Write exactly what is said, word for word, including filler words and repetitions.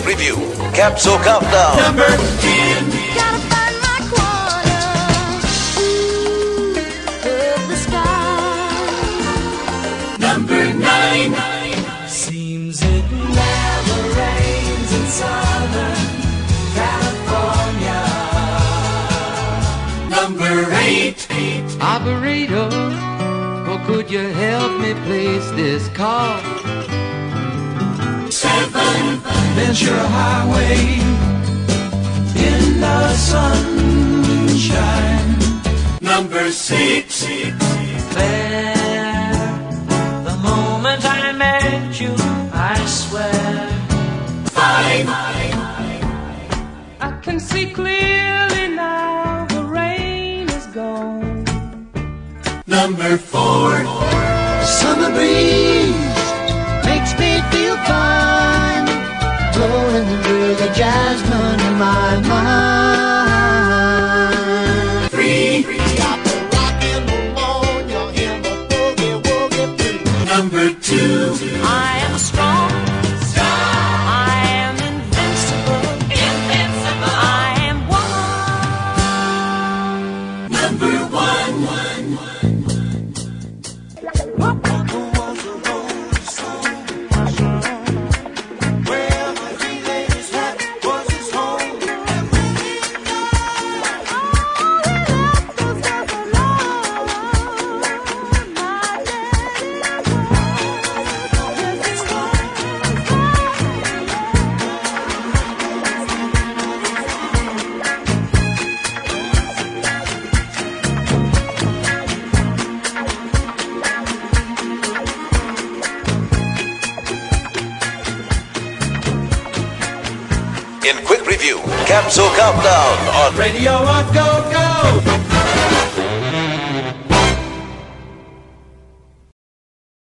quick review, Capsule Countdown. Number ten. Gotta find my corner of the sky. Number nine. Seems it never rains in Southern California. Number eight. Operator, well, could you help me place this call? Seven. Ventura Highway in the sunshine. Number six. There, the moment I met you, I swear Five. I can see clearly now. The rain is gone. Number four. Summer breeze makes me feel fine, blowing through the jasmine in my mind. Three. Got the rock and roll, you're in the boogie woogie blue. Number two. I am strong. I am invincible. Invincible. I am one. Number one. In quick review, Capsule Countdown on Radio on Go Go!